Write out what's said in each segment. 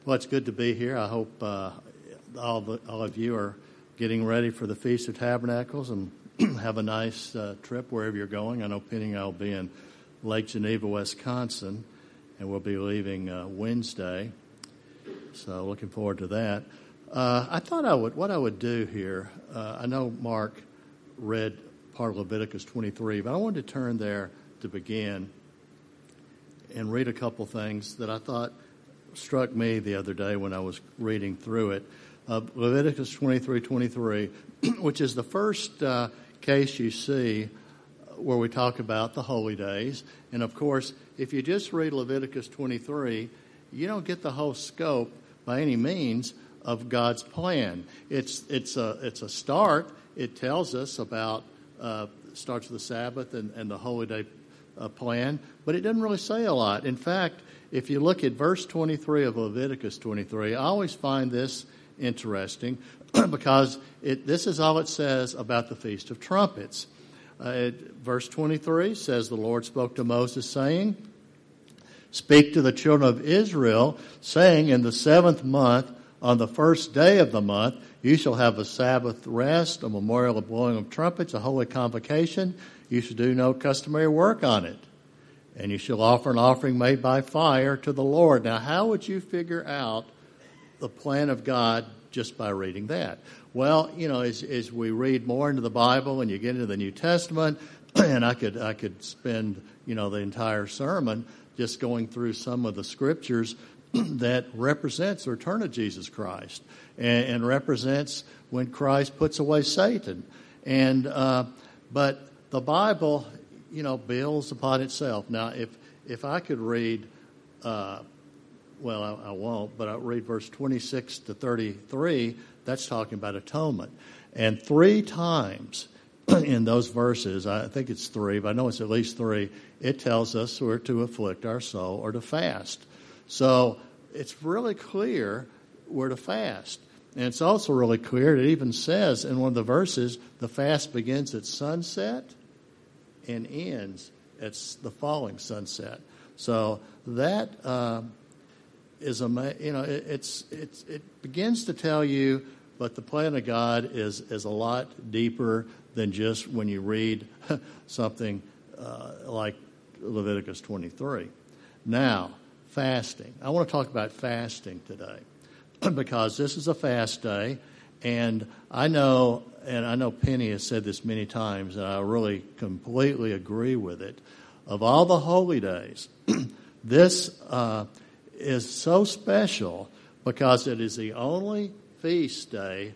Well, it's good to be here. I hope all of you are getting ready for the Feast of Tabernacles and have a nice trip wherever you're going. I know Penny and I will be in Lake Geneva, Wisconsin, and we'll be leaving Wednesday. So looking forward to that. I thought what I would do here, I know Mark read part of Leviticus 23, but I wanted to turn there to begin and read a couple things that I thought struck me the other day when I was reading through it. Leviticus 23:23, which is the first case you see where we talk about the holy days. And of course, if you just read Leviticus 23, you don't get the whole scope by any means of God's plan. It's a start. It tells us about starts with the Sabbath and the holy day plan, but it doesn't really say a lot. In fact, if you look at verse 23 of Leviticus 23, I always find this interesting because this is all it says about the Feast of Trumpets. Verse 23 says, "The Lord spoke to Moses, saying, Speak to the children of Israel, saying, In the 7th month, on the first day of the month, you shall have a Sabbath rest, a memorial of blowing of trumpets, a holy convocation. You shall do no customary work on it. And you shall offer an offering made by fire to the Lord." Now, how would you figure out the plan of God just by reading that? Well, as we read more into the Bible and you get into the New Testament, and I could spend, the entire sermon just going through some of the scriptures that represents the return of Jesus Christ and represents when Christ puts away Satan. And but the Bible, builds upon itself. Now, if I could read, I won't, but I'll read verse 26 to 33. That's talking about atonement. And 3 times in those verses, I think it's 3, but I know it's at least 3, it tells us we're to afflict our soul or to fast. So it's really clear we're to fast. And it's also really clear, it even says in one of the verses, the fast begins at sunset and ends at the following sunset. So that is it begins to tell you, but the plan of God is a lot deeper than just when you read something like Leviticus 23. Now, fasting. I want to talk about fasting today because this is a fast day, and I know Penny has said this many times, and I really completely agree with it. Of all the holy days, this is so special because it is the only feast day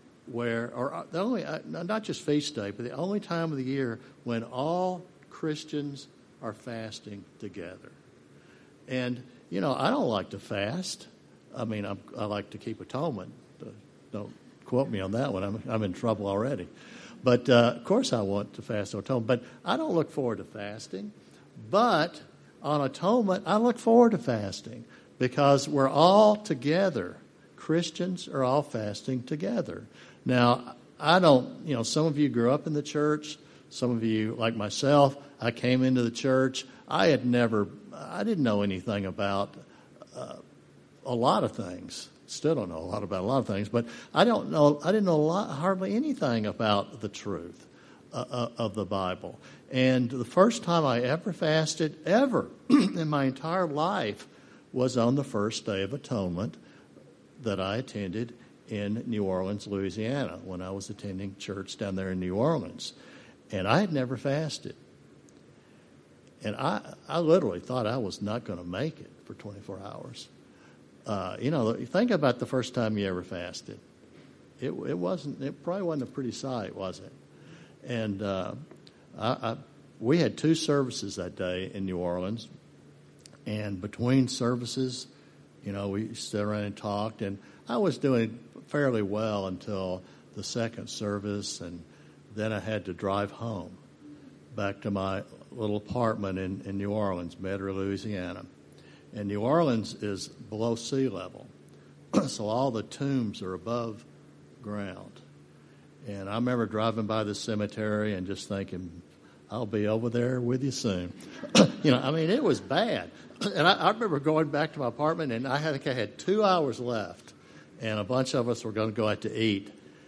not just feast day, but the only time of the year when all Christians are fasting together. And, I don't like to fast. I mean, I like to keep atonement. Don't quote me on that one. I'm in trouble already. But, of course, I want to fast or atone. But I don't look forward to fasting. But on atonement, I look forward to fasting because we're all together. Christians are all fasting together. Now, I don't, some of you grew up in the church. Some of you, like myself, I came into the church. I didn't know anything about a lot of things. Still don't know a lot about a lot of things, but I didn't know hardly anything about the truth of the Bible. And the first time I ever fasted, ever, in my entire life, was on the first day of atonement that I attended in New Orleans, Louisiana, when I was attending church down there in New Orleans. And I had never fasted. And I literally thought I was not going to make it for 24 hours. Think about the first time you ever fasted. It probably wasn't a pretty sight, was it? And we had 2 services that day in New Orleans. And between services, we sat around and talked. And I was doing fairly well until the 2nd service. And then I had to drive home back to my little apartment in New Orleans, Metairie, Louisiana. And New Orleans is below sea level, so all the tombs are above ground. And I remember driving by the cemetery and just thinking, I'll be over there with you soon. It was bad. And I remember going back to my apartment, and I had 2 hours left, and a bunch of us were going to go out to eat.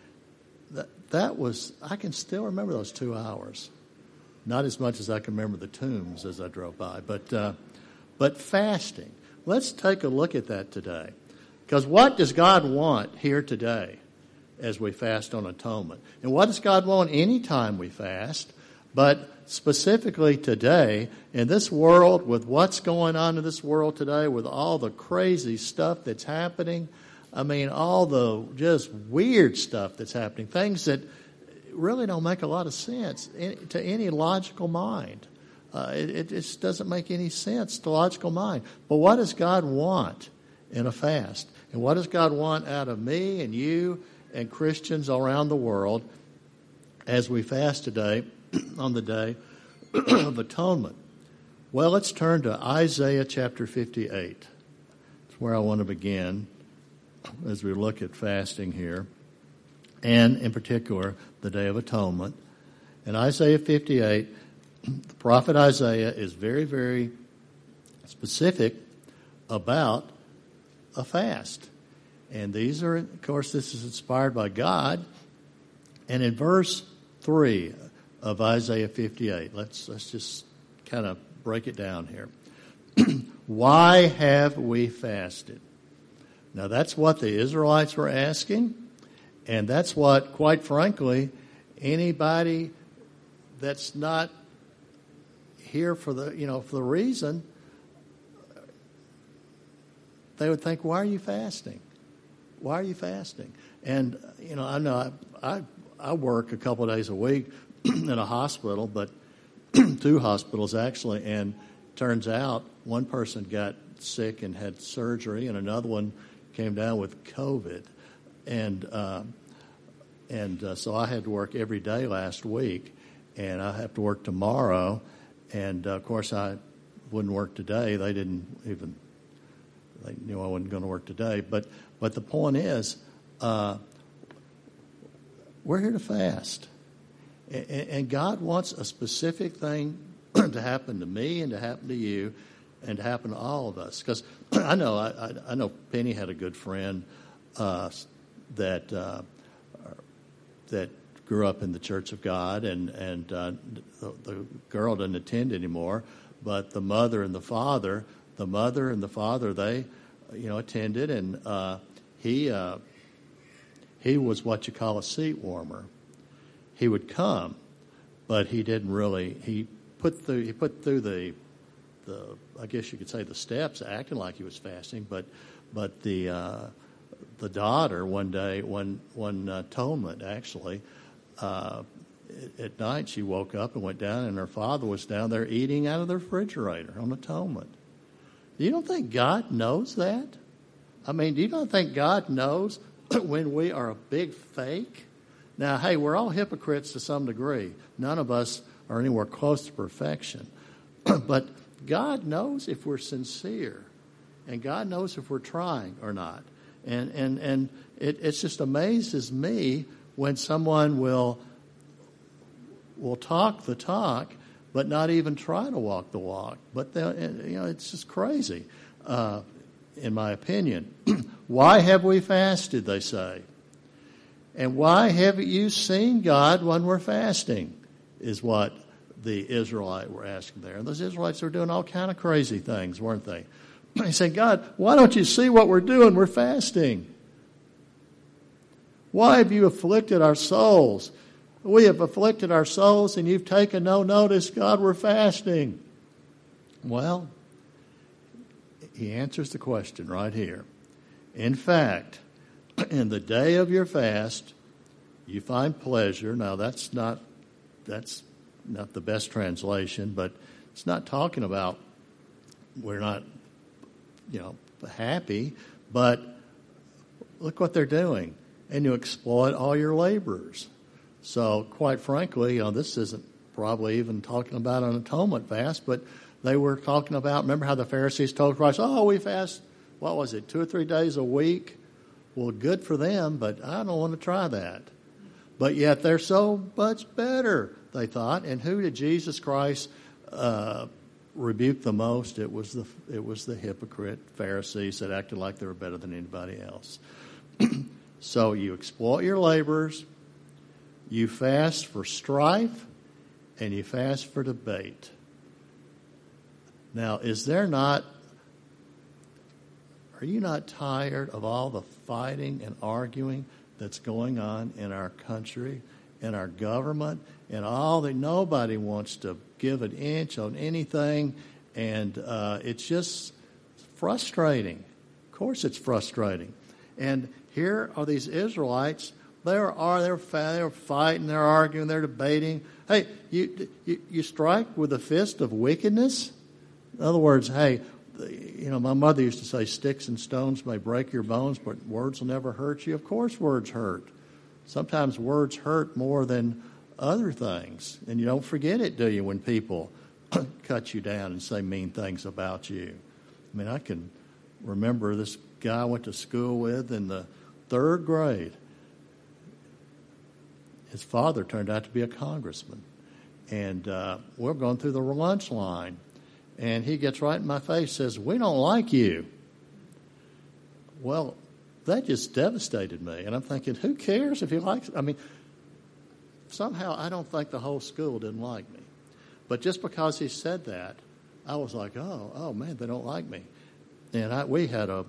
I can still remember those 2 hours. Not as much as I can remember the tombs as I drove by, but fasting. Let's take a look at that today. Because what does God want here today as we fast on atonement? And what does God want any time we fast? But specifically today, in this world, with what's going on in this world today, with all the crazy stuff that's happening, all the just weird stuff that's happening, things that really don't make a lot of sense to any logical mind. It just doesn't make any sense to logical mind. But what does God want in a fast? And what does God want out of me and you and Christians around the world as we fast today on the Day of Atonement? Well, let's turn to Isaiah chapter 58. That's where I want to begin as we look at fasting here, and in particular, the Day of Atonement. In Isaiah 58, the prophet Isaiah is very, very specific about a fast. And these are, of course, this is inspired by God. And in verse 3 of Isaiah 58, let's just kind of break it down here. Why have we fasted? Now, that's what the Israelites were asking, and that's what, quite frankly, anybody that's not here for the reason, they would think, why are you fasting? Why are you fasting? And, I know I work a couple of days a week in a hospital, but 2 hospitals actually, and turns out one person got sick and had surgery, and another one came down with COVID. And so I had to work every day last week, and I have to work tomorrow. And, of course, I wouldn't work today. They knew I wasn't going to work today. But the point is, we're here to fast. And God wants a specific thing to happen to me and to happen to you and to happen to all of us. Because I know Penny had a good friend that grew up in the Church of God, and the girl didn't attend anymore, but the mother and the father, they attended, and he was what you call a seat warmer. He would come, but he didn't really. He put through the I guess you could say the steps, acting like he was fasting, but the daughter one day, one atonement actually, at night she woke up and went down, and her father was down there eating out of the refrigerator on atonement. You don't think God knows that? Do you not think God knows when we are a big fake? Now, hey, we're all hypocrites to some degree. None of us are anywhere close to perfection. But God knows if we're sincere, and God knows if we're trying or not. And it just amazes me when someone will talk the talk, but not even try to walk the walk. But it's just crazy, in my opinion. Why have we fasted, they say. And why haven't you seen God when we're fasting, is what the Israelites were asking there. And those Israelites were doing all kind of crazy things, weren't they? They said, God, why don't you see what we're doing? We're fasting. Why have you afflicted our souls? We have afflicted our souls, and you've taken no notice. God, we're fasting. Well, he answers the question right here. In fact, in the day of your fast, you find pleasure. Now, that's not the best translation, but it's not talking about we're not, happy. But look what they're doing. And you exploit all your laborers. So, quite frankly, this isn't probably even talking about an atonement fast, but they were talking about, remember how the Pharisees told Christ, we fast, 2 or 3 days a week? Well, good for them, but I don't want to try that. But yet they're so much better. they thought. And who did Jesus Christ rebuke the most? It was the hypocrite Pharisees that acted like they were better than anybody else. So you exploit your laborers, you fast for strife, and you fast for debate. Now, are you not tired of all the fighting and arguing that's going on in our country, in our government, and all that? Nobody wants to give an inch on anything, and it's just frustrating. Of course it's frustrating. And here are these Israelites. They're fighting, they're arguing, they're debating. Hey, you strike with a fist of wickedness? In other words, hey, my mother used to say sticks and stones may break your bones, but words will never hurt you. Of course words hurt. Sometimes words hurt more than other things. And you don't forget it, do you, when people cut you down and say mean things about you. I mean, I can remember this guy I went to school with in the 3rd grade. His father turned out to be a congressman. And we're going through the lunch line. And he gets right in my face, says, "We don't like you." Well, that just devastated me. And I'm thinking, who cares if he likes it? I mean, somehow I don't think the whole school didn't like me. But just because he said that, I was like, oh man, they don't like me. And we had a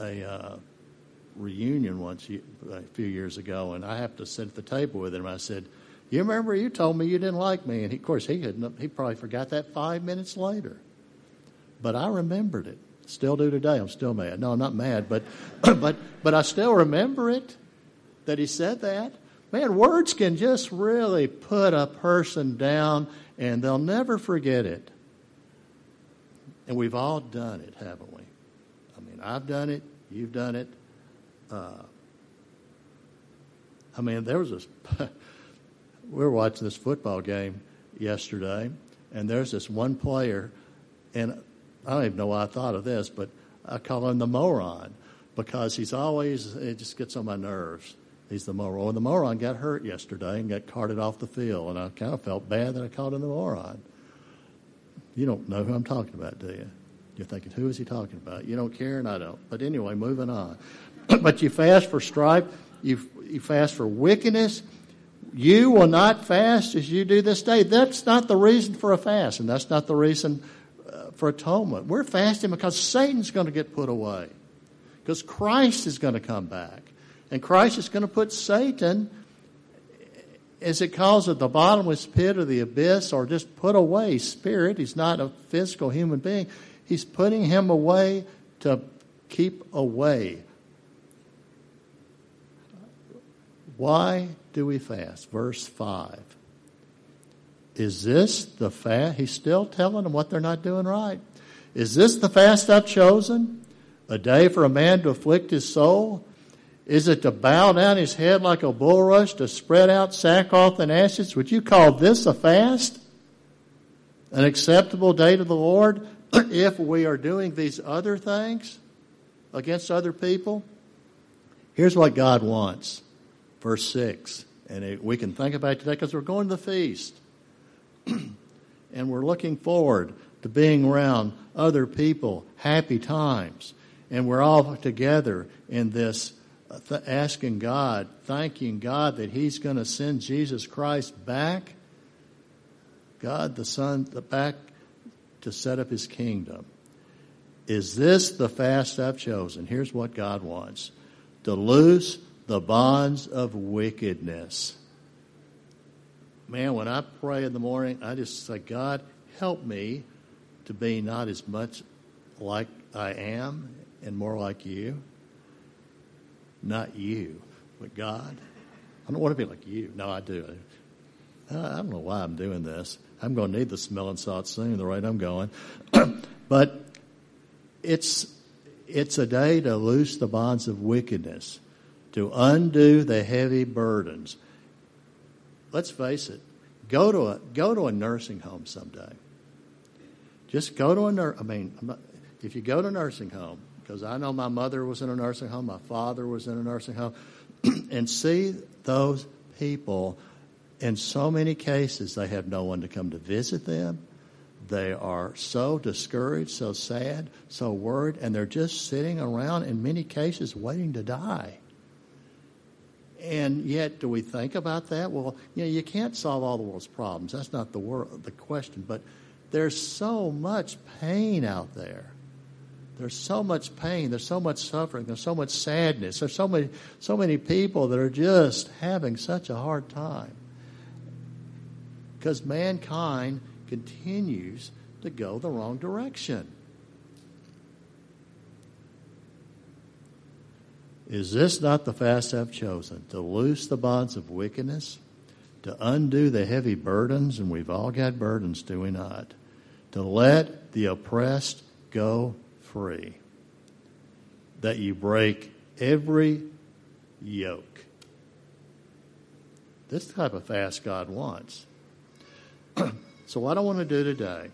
reunion once a few years ago, and I happened to sit at the table with him. I said, "You remember you told me you didn't like me?" And he probably forgot that 5 minutes later. But I remembered it. Still do today. I'm still mad. No, I'm not mad, but I still remember it, that he said that. Man, words can just really put a person down, and they'll never forget it. And we've all done it, haven't we? I mean, I've done it. You've done it. There was this... We were watching this football game yesterday, and there's this one player, and I don't even know why I thought of this, but I call him the moron, because it just gets on my nerves. He's the moron. Well, the moron got hurt yesterday and got carted off the field, and I kind of felt bad that I called him the moron. You don't know who I'm talking about, do you? You're thinking, who is he talking about? You don't care, and I don't. But anyway, moving on. But you fast for strife. You fast for wickedness. You will not fast as you do this day. That's not the reason for a fast, and that's not the reason for atonement. We're fasting because Satan's going to get put away, because Christ is going to come back. And Christ is going to put Satan, as it calls it, the bottomless pit or the abyss, or just put away spirit. He's not a physical human being. He's putting him away to keep away. Why do we fast? Verse 5. Is this the fast? He's still telling them what they're not doing right. Is this the fast I've chosen? A day for a man to afflict his soul? Is it to bow down his head like a bulrush, to spread out sackcloth and ashes? Would you call this a fast? An acceptable day to the Lord if we are doing these other things against other people? Here's what God wants. Verse 6. And we can think about it today because we're going to the feast. And we're looking forward to being around other people, happy times. And we're all together in this asking God, thanking God that He's going to send Jesus Christ back, God the Son, back to set up His kingdom. Is this the fast I've chosen? Here's what God wants. To loose the bonds of wickedness. Man, when I pray in the morning, I just say, God, help me to be not as much like I am and more like you. Not you, but God. I don't want to be like you. No, I do. I don't know why I'm doing this. I'm going to need the smelling salt soon, the rate I'm going. But it's a day to loose the bonds of wickedness, to undo the heavy burdens. Let's face it. Go to a nursing home someday. Just go to if you go to a nursing home, because I know my mother was in a nursing home, my father was in a nursing home, and see those people In so many cases, they have no one to come to visit them. They are so discouraged, so sad, so worried, and they're just sitting around, in many cases, waiting to die. And yet, do we think about that? Well, you can't solve all the world's problems. That's not the question. But there's so much pain out there. There's so much pain. There's so much suffering. There's so much sadness. There's so many people that are just having such a hard time. Because mankind continues to go the wrong direction. Is this not the fast I've chosen? To loose the bonds of wickedness, to undo the heavy burdens, and we've all got burdens, do we not? To let the oppressed go free, that you break every yoke. This type of fast God wants. So what I want to do today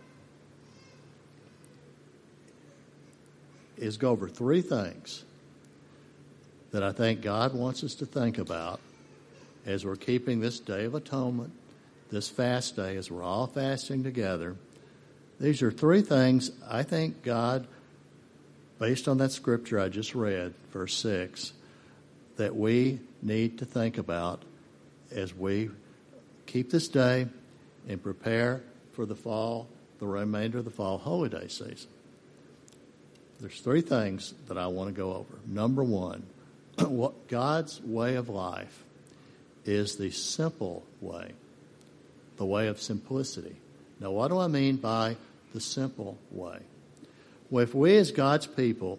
is go over three things that I think God wants us to think about as we're keeping this Day of Atonement, this fast day, as we're all fasting together. These are three things I think God, based on that scripture I just read, verse 6, that we need to think about as we keep this day and prepare for the remainder of the fall holiday season. There's three things that I want to go over. Number one, what God's way of life is the simple way, the way of simplicity. Now, what do I mean by the simple way? Well, if we as God's people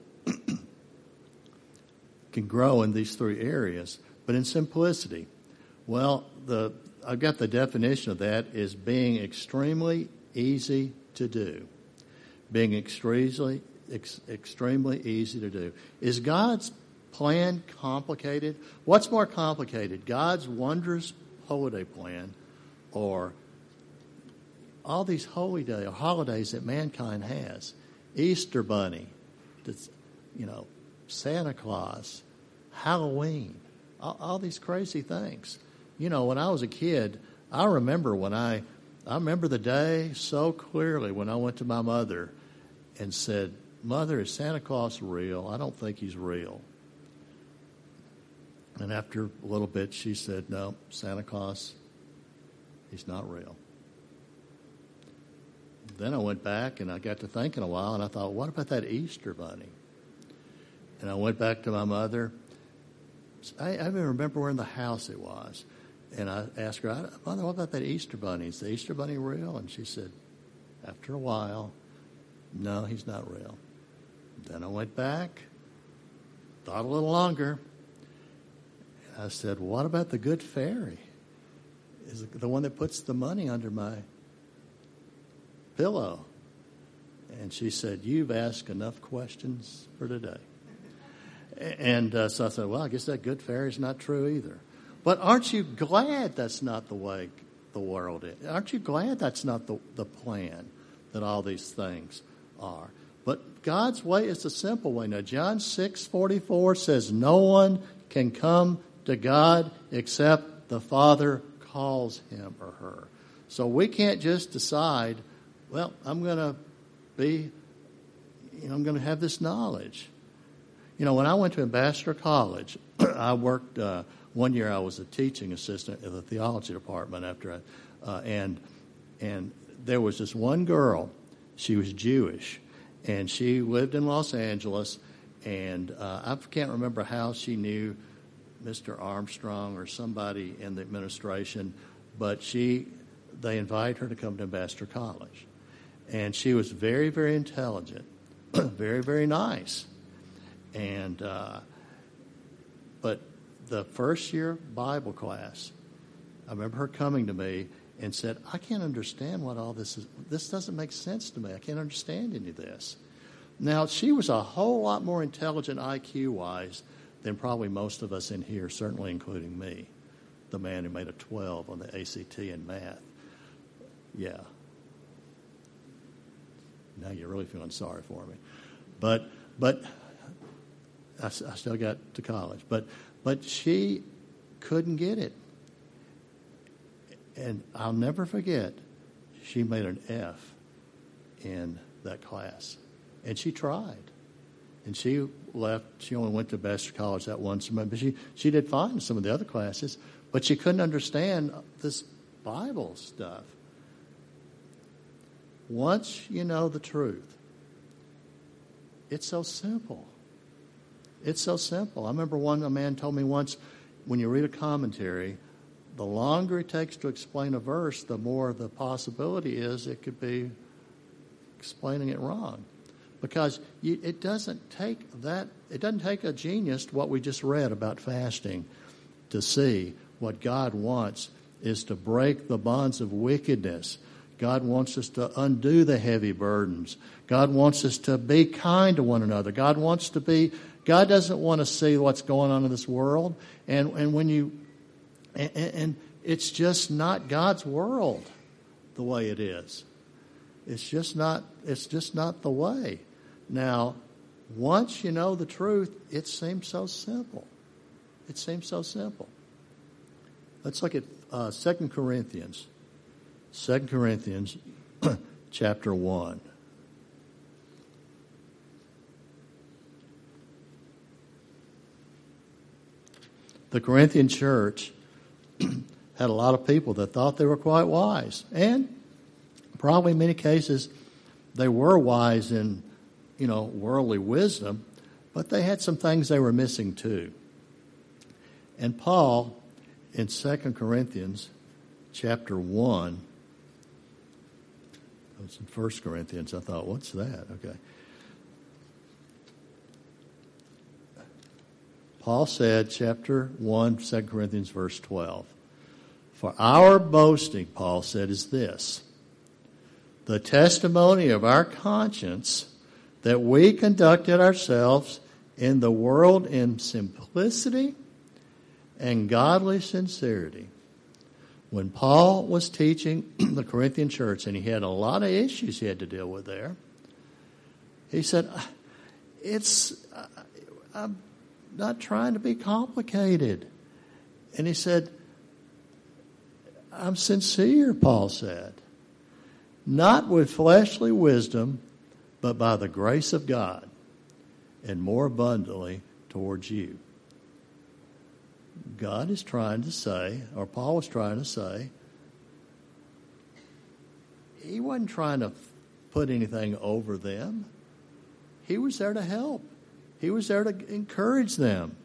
can grow in these three areas, but in simplicity, well, I've got the definition of that is being extremely easy to do. Being extremely easy to do. Is God's plan complicated? What's more complicated, God's wondrous holiday plan or all these holidays that mankind has? Easter Bunny, Santa Claus, Halloween, all these crazy things. When I was a kid, I remember the day so clearly when I went to my mother and said, "Mother, is Santa Claus real? I don't think he's real." And after a little bit, she said, "No, Santa Claus, he's not real." Then I went back and I got to thinking a while, and I thought, what about that Easter Bunny? And I went back to my mother. I even remember where in the house it was. And I asked her, "Mother, what about that Easter Bunny? Is the Easter Bunny real?" And she said, after a while, "No, he's not real." Then I went back, thought a little longer. I said, "What about the Good Fairy? Is it the one that puts the money under my pillow?" And she said, "You've asked enough questions for today." And so I said, well, I guess that Good Fairy is not true either. But aren't you glad that's not the way the world is? Aren't you glad that's not the plan, that all these things are? But God's way is the simple way. Now, John 6:44 says, "No one can come to God except the Father calls him or her." So we can't just decide, well, I'm going to have this knowledge. When I went to Ambassador College, I worked, one year I was a teaching assistant in the theology department and there was this one girl, she was Jewish, and she lived in Los Angeles, and I can't remember how she knew Mr. Armstrong or somebody in the administration, but they invited her to come to Ambassador College. And she was very, very intelligent, very, very nice. And but the first year Bible class, I remember her coming to me and said, "I can't understand what all this is. This doesn't make sense to me. I can't understand any of this." Now, she was a whole lot more intelligent IQ-wise than probably most of us in here, certainly including me, the man who made a 12 on the ACT in math. Yeah. Now you're really feeling sorry for me. But I still got to college. But she couldn't get it. And I'll never forget, she made an F in that class. And she tried. And she left. She only went to Baxter College that one semester. But she did fine in some of the other classes. But she couldn't understand this Bible stuff. Once you know the truth, it's so simple. It's so simple. I remember a man told me once, when you read a commentary, the longer it takes to explain a verse, the more the possibility is it could be explaining it wrong. Because it doesn't take a genius, what we just read about fasting, to see what God wants is to break the bonds of wickedness. God wants us to undo the heavy burdens. God wants us to be kind to one another. God doesn't want to see what's going on in this world. And it's just not God's world the way it is. It's just not the way. Now, once you know the truth, it seems so simple. It seems so simple. Let's look at 2 Corinthians. 2 Corinthians chapter 1. The Corinthian church had a lot of people that thought they were quite wise. And probably in many cases they were wise in, worldly wisdom, but they had some things they were missing too. And Paul, in 2 Corinthians chapter 1, it was in 1 Corinthians, I thought, what's that? Okay. Paul said, chapter 1, 2 Corinthians, verse 12, "For our boasting," Paul said, "is this, the testimony of our conscience, that we conducted ourselves in the world in simplicity and godly sincerity." When Paul was teaching the Corinthian church, and he had a lot of issues he had to deal with there, he said, I'm not trying to be complicated. And he said, I'm sincere, Paul said, not with fleshly wisdom, but by the grace of God, and more abundantly towards you. God is trying to say, or Paul was trying to say, he wasn't trying to put anything over them. He was there to help. He was there to encourage them.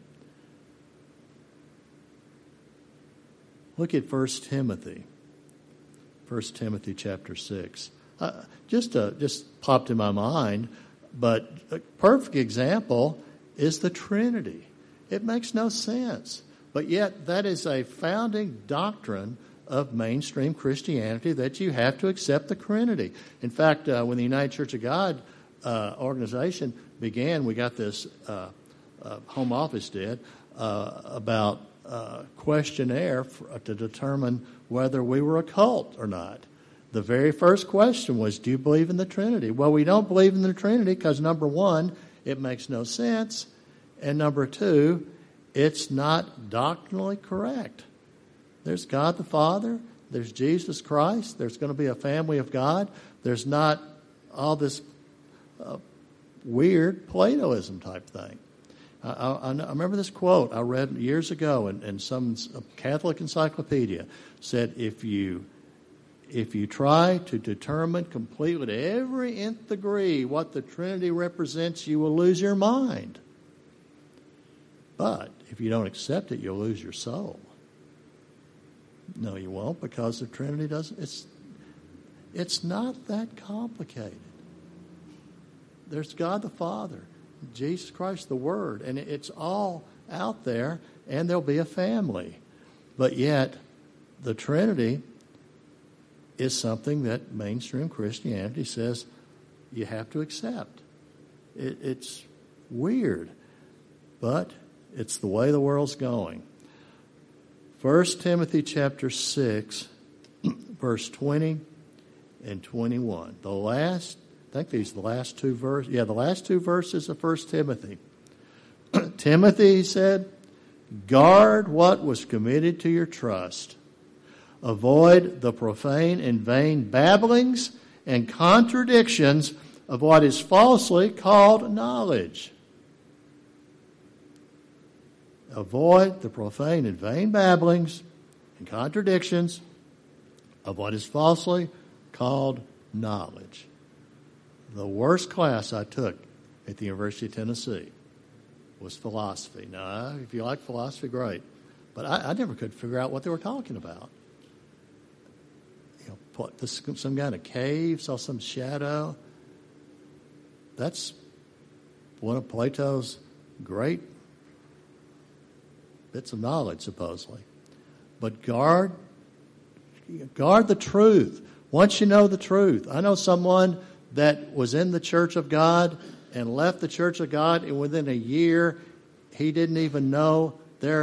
Look at 1 Timothy. 1 Timothy chapter 6. Just popped in my mind, but a perfect example is the Trinity. It makes no sense. But yet that is a founding doctrine of mainstream Christianity, that you have to accept the Trinity. In fact, when the United Church of God organization began, we got this, Home Office did, about questionnaire to determine whether we were a cult or not. The very first question was, do you believe in the Trinity? Well, we don't believe in the Trinity because, number one, it makes no sense, and number two, it's not doctrinally correct. There's God the Father. There's Jesus Christ. There's going to be a family of God. There's not all this weird Platoism type thing. I remember this quote I read years ago in some Catholic encyclopedia. Said, if you try to determine completely to every nth degree what the Trinity represents, you will lose your mind. But if you don't accept it, you'll lose your soul. No, you won't, because the Trinity doesn't. It's not that complicated. There's God the Father, Jesus Christ the Word, and it's all out there, and there'll be a family. But yet, the Trinity is something that mainstream Christianity says you have to accept. It's weird, but it's the way the world's going. 1 Timothy chapter 6, verse 20 and 21. I think these are the last two verses. Yeah, the last two verses of 1 Timothy. Timothy, he said, guard what was committed to your trust. Avoid the profane and vain babblings and contradictions of what is falsely called knowledge. Avoid the profane and vain babblings and contradictions of what is falsely called knowledge. The worst class I took at the University of Tennessee was philosophy. Now, if you like philosophy, great. But I never could figure out what they were talking about. Some guy in a cave saw some shadow. That's one of Plato's great bits of knowledge, supposedly. But guard the truth. Once you know the truth. I know someone that was in the Church of God and left the Church of God, and within a year, he didn't even know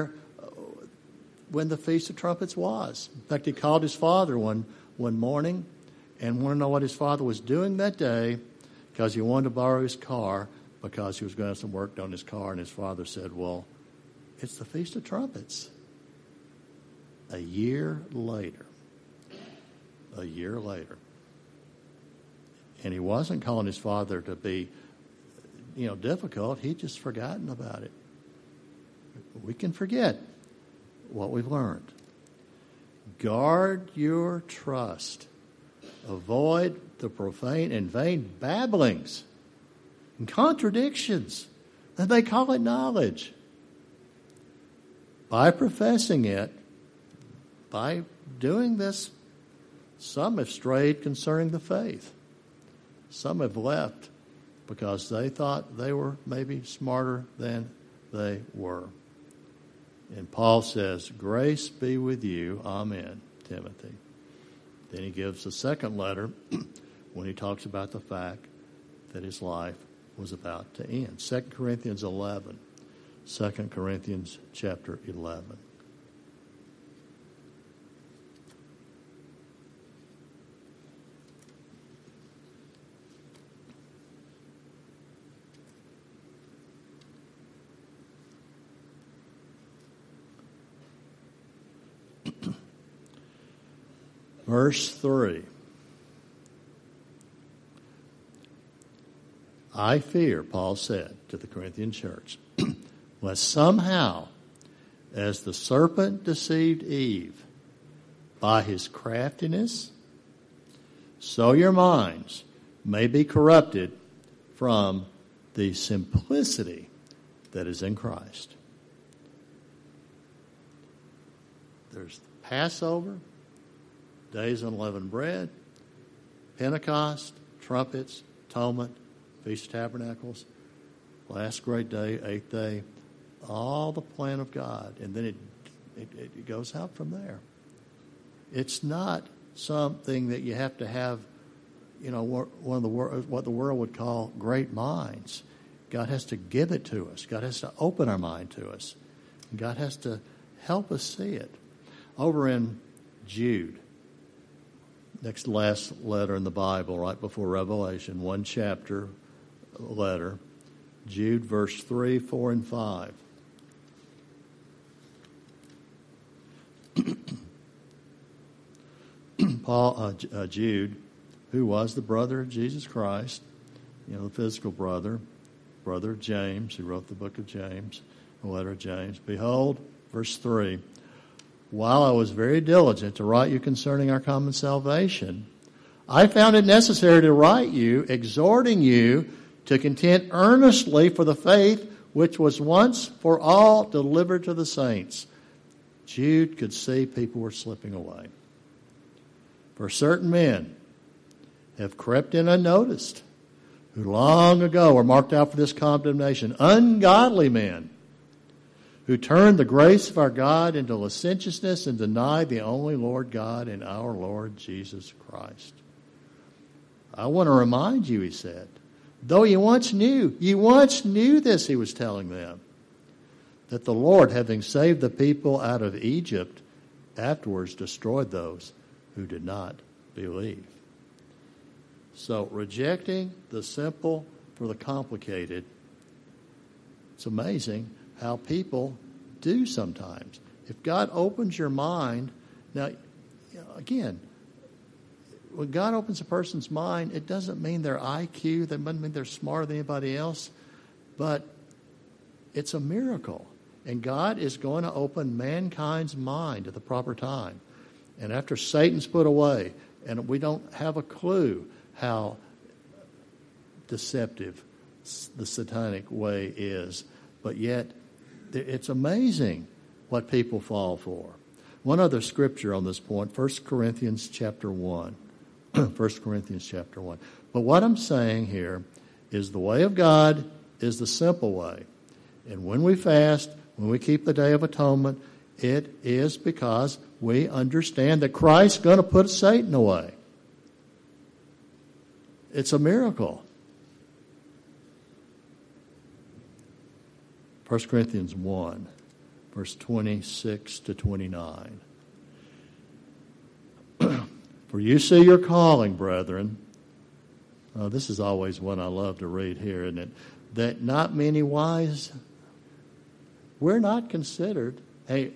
when the Feast of Trumpets was. In fact, he called his father one morning and wanted to know what his father was doing that day because he wanted to borrow his car because he was going to have some work done on his car, and his father said, well, it's the Feast of Trumpets. A year later. And he wasn't calling his father to be, difficult. He'd just forgotten about it. We can forget what we've learned. Guard your trust. Avoid the profane and vain babblings and contradictions. And they call it knowledge. By professing it, by doing this, some have strayed concerning the faith. Some have left because they thought they were maybe smarter than they were. And Paul says, grace be with you, amen, Timothy. Then he gives the second letter when he talks about the fact that his life was about to end. 2 Corinthians 11. 2 Corinthians chapter 11. Verse 3. I fear, Paul said to the Corinthian church, lest somehow, as the serpent deceived Eve by his craftiness, so your minds may be corrupted from the simplicity that is in Christ. There's Passover, Days of Unleavened Bread, Pentecost, trumpets, atonement, Feast of Tabernacles, last great day, eighth day, all the plan of God. And then it goes out from there. It's not something that you have to have, what the world would call great minds. God has to give it to us. God has to open our mind to us. God has to help us see it. Over in Jude, next to last letter in the Bible, right before Revelation, one chapter letter, Jude, verse 3, 4, and 5. Jude, who was the brother of Jesus Christ, the physical brother of James, who wrote the book of James, the letter of James. Behold, verse 3, while I was very diligent to write you concerning our common salvation, I found it necessary to write you, exhorting you to contend earnestly for the faith which was once for all delivered to the saints. Jude could see people were slipping away. For certain men have crept in unnoticed, who long ago were marked out for this condemnation, ungodly men, who turned the grace of our God into licentiousness and denied the only Lord God and our Lord Jesus Christ. I want to remind you, he said, though you once knew this, he was telling them, that the Lord, having saved the people out of Egypt, afterwards destroyed those who did not believe. So rejecting the simple for the complicated, it's amazing how people do sometimes. If God opens your mind, now, again, when God opens a person's mind, it doesn't mean their IQ, that doesn't mean they're smarter than anybody else, but it's a miracle. And God is going to open mankind's mind at the proper time. And after Satan's put away, and we don't have a clue how deceptive the satanic way is, but yet it's amazing what people fall for. One other scripture on this point, 1 Corinthians chapter 1. 1 Corinthians chapter 1. But what I'm saying here is the way of God is the simple way. And when we fast, when we keep the Day of Atonement, it is because we understand that Christ's going to put Satan away. It's a miracle. 1 Corinthians 1, verse 26 to 29. For you see your calling, brethren. This is always one I love to read here, isn't it? That not many wise, we're not considered. Hey,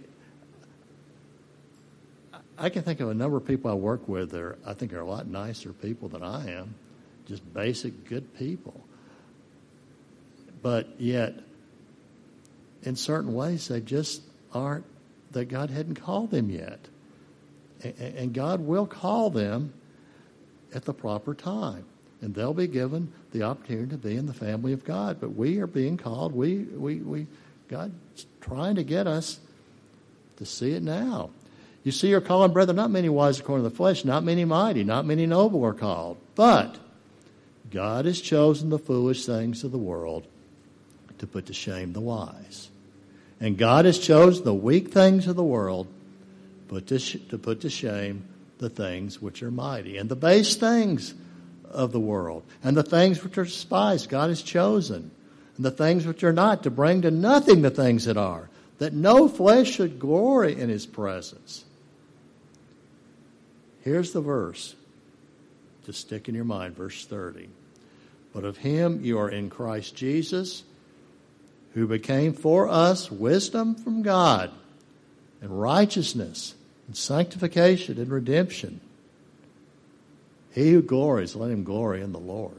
I can think of a number of people I work with that I think are a lot nicer people than I am. Just basic good people. But yet, in certain ways, they just aren't, that God hadn't called them yet. And God will call them at the proper time. And they'll be given the opportunity to be in the family of God. But we are being called. God's trying to get us to see it now. You see your calling, brethren, not many wise according to the flesh, not many mighty, not many noble are called. But God has chosen the foolish things of the world to put to shame the wise. And God has chosen the weak things of the world to put to shame the things which are mighty. And the base things of the world. And the things which are despised, God has chosen. And the things which are not, to bring to nothing the things that are, that no flesh should glory in his presence. Here's the verse to stick in your mind, verse 30. But of him you are in Christ Jesus, who became for us wisdom from God, and righteousness, and sanctification, and redemption. He who glories, let him glory in the Lord.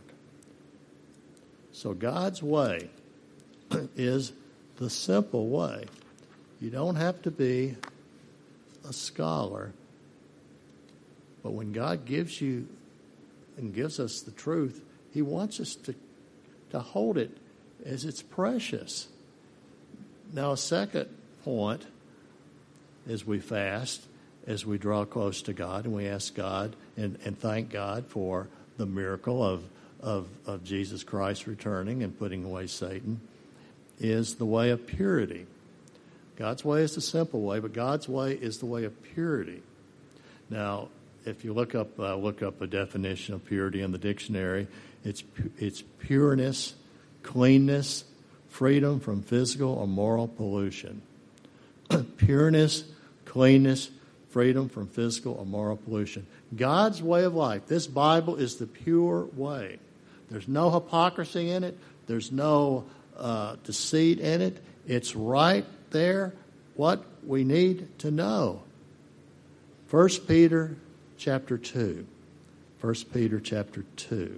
So God's way is the simple way. You don't have to be a scholar, but when God gives you and gives us the truth, he wants us to hold it as it's precious. Now, a second point, as we fast, as we draw close to God and we ask God and thank God for the miracle of Jesus Christ returning and putting away Satan, is the way of purity. God's way is the simple way, but God's way is the way of purity. Now, if you look up a definition of purity in the dictionary, it's pureness, cleanness, freedom from physical or moral pollution. Pureness, cleanness, freedom from physical or moral pollution. God's way of life. This Bible is the pure way. There's no hypocrisy in it. There's no deceit in it. It's right there, what we need to know. 1 Peter chapter 2. 1 Peter chapter 2.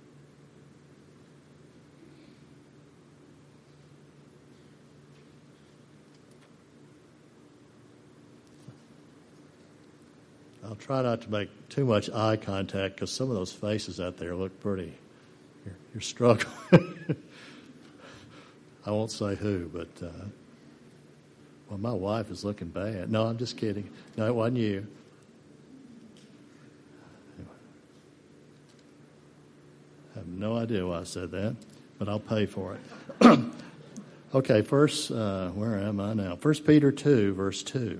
I'll try not to make too much eye contact because some of those faces out there look pretty. You're struggling. I won't say who, but well, my wife is looking bad. No, I'm just kidding. No, it wasn't you. I have no idea why I said that, but I'll pay for it. Okay, first, where am I now? 1 Peter 2, verse 2.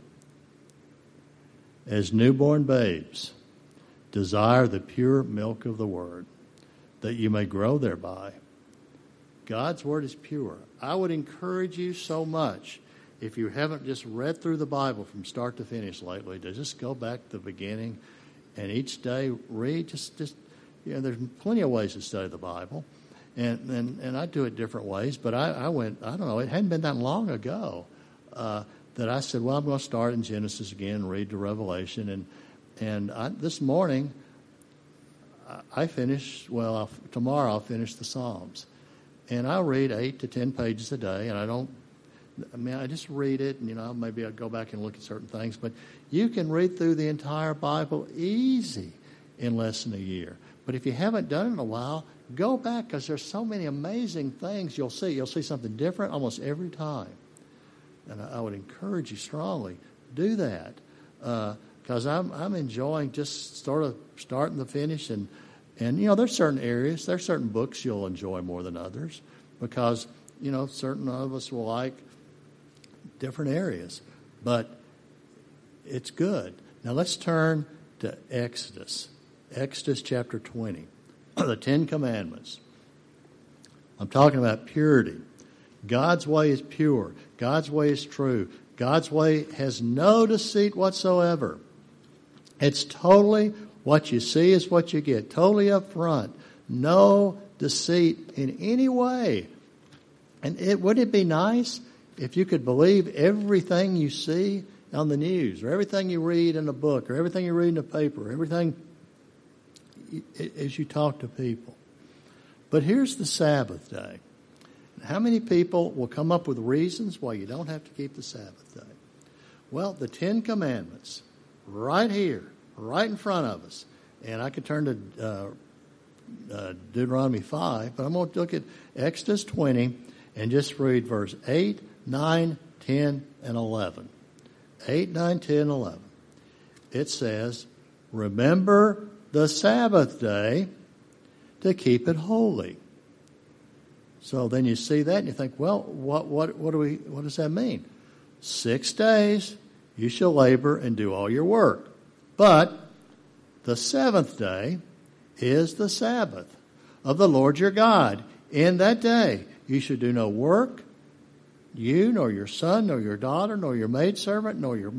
As newborn babes, desire the pure milk of the Word, that you may grow thereby. God's Word is pure. I would encourage you so much, if you haven't just read through the Bible from start to finish lately, to just go back to the beginning and each day read. There's plenty of ways to study the Bible, and I do it different ways. But I went, I don't know, it hadn't been that long ago that I said, well, I'm going to start in Genesis again, read to Revelation, And this morning, I finished, tomorrow I'll finish the Psalms. And I'll read 8 to 10 pages a day, and I just read it, and, maybe I'll go back and look at certain things. But you can read through the entire Bible easy in less than a year. But if you haven't done it in a while, go back, because there's so many amazing things you'll see. You'll see something different almost every time. And I would encourage you strongly, do that. Because I'm enjoying just sort of starting to finish. And there's certain areas, there's certain books you'll enjoy more than others. Because, certain of us will like different areas. But it's good. Now let's turn to Exodus. Exodus chapter 20. The Ten Commandments. I'm talking about purity. God's way is pure. God's way is true. God's way has no deceit whatsoever. It's totally what you see is what you get. Totally upfront. No deceit in any way. And wouldn't it be nice if you could believe everything you see on the news, or everything you read in a book, or everything you read in a paper, everything as you talk to people. But here's the Sabbath day. How many people will come up with reasons why you don't have to keep the Sabbath day? Well, the Ten Commandments, right here, right in front of us. And I could turn to Deuteronomy 5, but I'm going to look at Exodus 20 and just read verse 8, 9, 10, and 11. 8, 9, 10, 11. It says, remember the Sabbath day to keep it holy. So then you see that and you think, well, what does that mean? 6 days you shall labor and do all your work. But the seventh day is the Sabbath of the Lord your God. In that day you shall do no work, you, nor your son, nor your daughter, nor your maidservant, nor your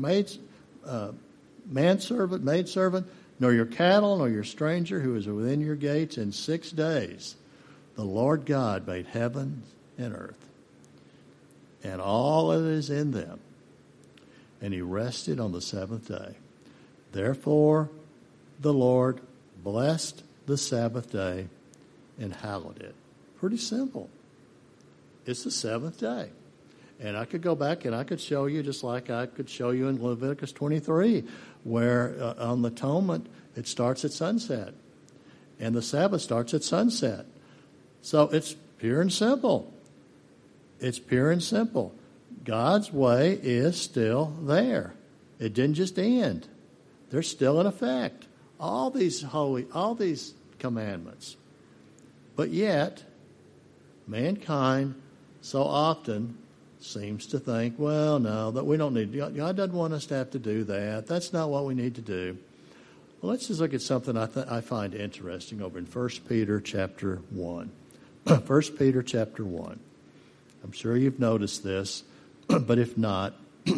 manservant, maidservant, nor your cattle, nor your stranger who is within your gates. In 6 days the Lord God made heaven and earth, and all that is in them, and he rested on the seventh day. Therefore the Lord blessed the Sabbath day and hallowed it. Pretty simple. It's the seventh day. And I could go back and I could show you, just like I could show you in Leviticus 23, where on the atonement it starts at sunset. And the Sabbath starts at sunset. So it's pure and simple. It's pure and simple. God's way is still there. It didn't just end. They're still in effect. All these commandments. But yet, mankind so often seems to think, well, no, that we don't need, God doesn't want us to have to do that. That's not what we need to do. Well, let's just look at something I find interesting over in 1 Peter chapter 1. 1 Peter chapter 1. I'm sure you've noticed this, but if not,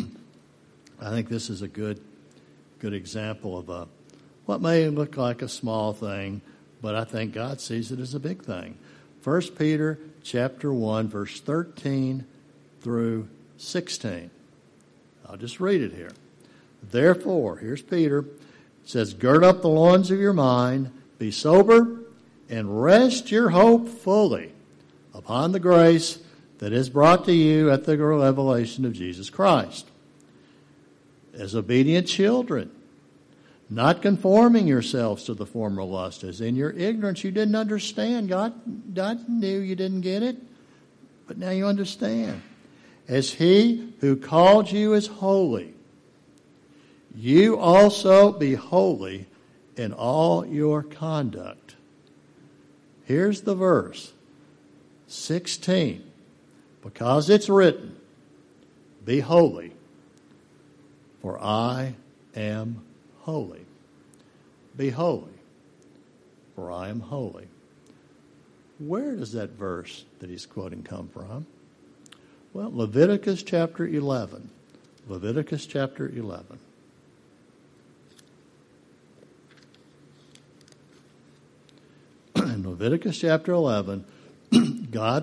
I think this is a good example of what may look like a small thing, but I think God sees it as a big thing. 1 Peter chapter 1, verse 13 through 16. I'll just read it here. Therefore, here's Peter. It says, gird up the loins of your mind, be sober, and rest your hope fully upon the grace that is brought to you at the revelation of Jesus Christ. As obedient children, not conforming yourselves to the former lust, as in your ignorance you didn't understand. God knew you didn't get it, but now you understand. As he who called you is holy, you also be holy in all your conduct. Here's the verse, 16. Because it's written, be holy, for I am holy. Be holy, for I am holy. Where does that verse that he's quoting come from? Well, Leviticus chapter 11. Leviticus chapter 11. In Leviticus chapter 11, God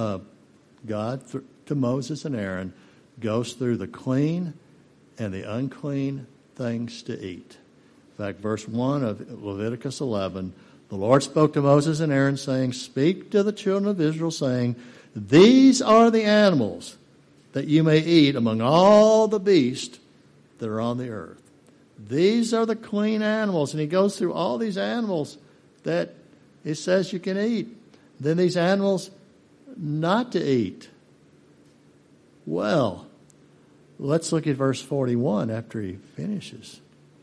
to Moses and Aaron goes through the clean and the unclean things to eat. In fact, verse 1 of Leviticus 11, the Lord spoke to Moses and Aaron, saying, "Speak to the children of Israel, saying, these are the animals that you may eat among all the beasts that are on the earth." These are the clean animals. And he goes through all these animals that it says you can eat. Then these animals not to eat. Well, let's look at verse 41 after he finishes.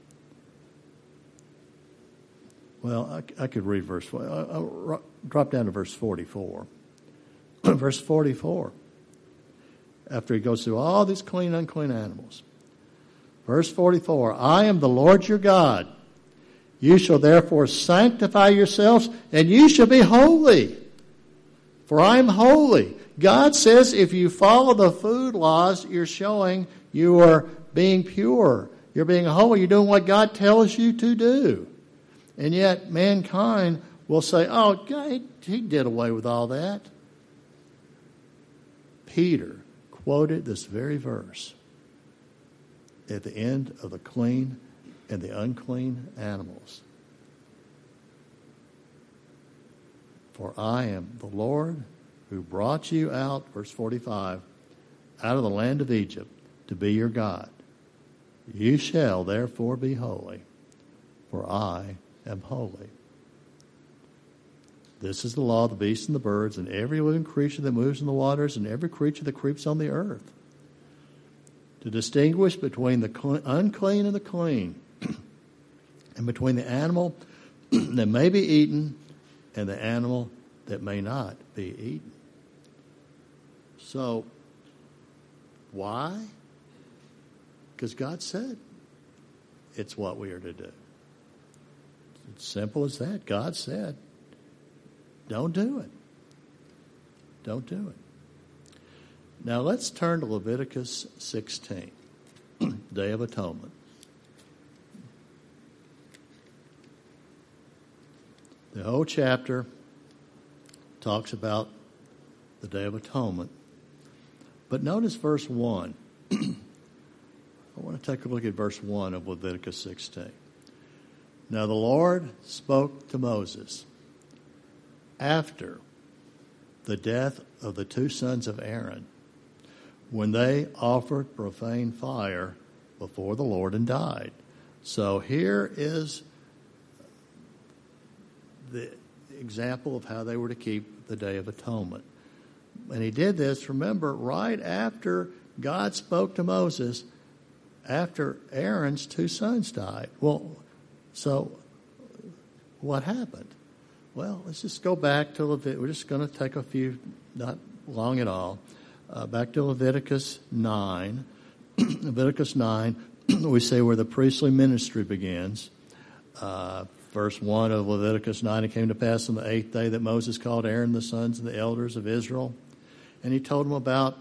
Well, I could read verse 4. I'll drop down to verse 44. Verse 44. After he goes through all these clean, unclean animals. Verse 44. "I am the Lord your God. You shall therefore sanctify yourselves, and you shall be holy. For I am holy." God says if you follow the food laws, you're showing you are being pure. You're being holy. You're doing what God tells you to do. And yet mankind will say, "Oh, God, he did away with all that." Peter quoted this very verse at the end of the clean and the unclean animals. "For I am the Lord who brought you out," verse 45, "out of the land of Egypt to be your God. You shall therefore be holy, for I am holy. This is the law of the beasts and the birds and every living creature that moves in the waters and every creature that creeps on the earth, to distinguish between the unclean and the clean, and between the animal that may be eaten and the animal that may not be eaten." So, why? Because God said it's what we are to do. It's simple as that. God said, don't do it. Don't do it. Now let's turn to Leviticus 16, Day of Atonement. The whole chapter talks about the Day of Atonement. But notice verse 1. I want to take a look at verse 1 of Leviticus 16. "Now the Lord spoke to Moses after the death of the two sons of Aaron, when they offered profane fire before the Lord and died." So here is the example of how they were to keep the Day of Atonement. And he did this, remember, right after God spoke to Moses, after Aaron's two sons died. Well, so what happened? Well, let's just go back to Leviticus. We're just going to take a few, not long at all, back to Leviticus 9. Leviticus 9, we say where the priestly ministry begins. Verse 1 of Leviticus 9, "It came to pass on the 8th day that Moses called Aaron, the sons and the elders of Israel, and he told them about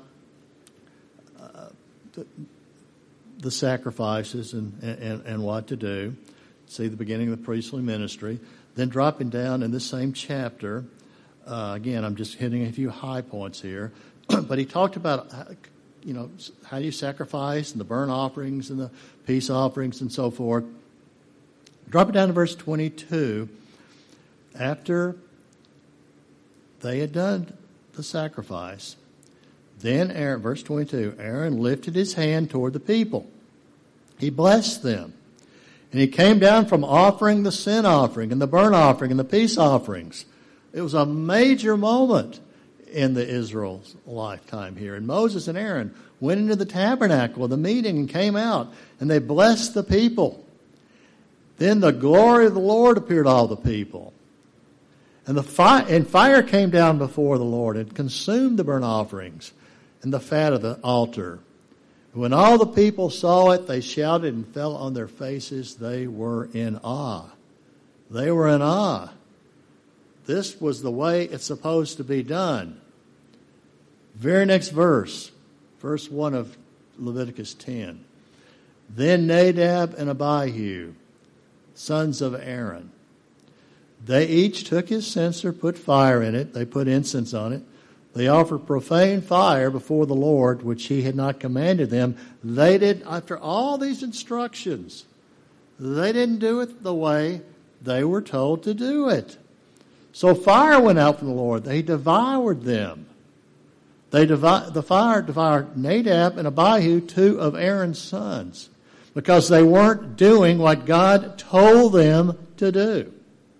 the sacrifices and what to do." See the beginning of the priestly ministry. Then dropping down in this same chapter, again, I'm just hitting a few high points here, but he talked about, how you sacrifice and the burnt offerings and the peace offerings and so forth. Drop it down to verse 22. After they had done the sacrifice, then Aaron, verse 22, Aaron lifted his hand toward the people. He blessed them. And he came down from offering the sin offering and the burnt offering and the peace offerings. It was a major moment in the Israel's lifetime here. And Moses and Aaron went into the tabernacle of the meeting and came out, and they blessed the people. Then the glory of the Lord appeared to all the people. And fire came down before the Lord and consumed the burnt offerings and the fat of the altar. When all the people saw it, they shouted and fell on their faces. They were in awe. They were in awe. This was the way it's supposed to be done. Very next verse, verse 1 of Leviticus 10. "Then Nadab and Abihu, sons of Aaron, they each took his censer, put fire in it. They put incense on it. They offered profane fire before the Lord, which he had not commanded them." They did, after all these instructions, they didn't do it the way they were told to do it. So fire went out from the Lord. They devoured them. The fire devoured Nadab and Abihu, two of Aaron's sons, because they weren't doing what God told them to do.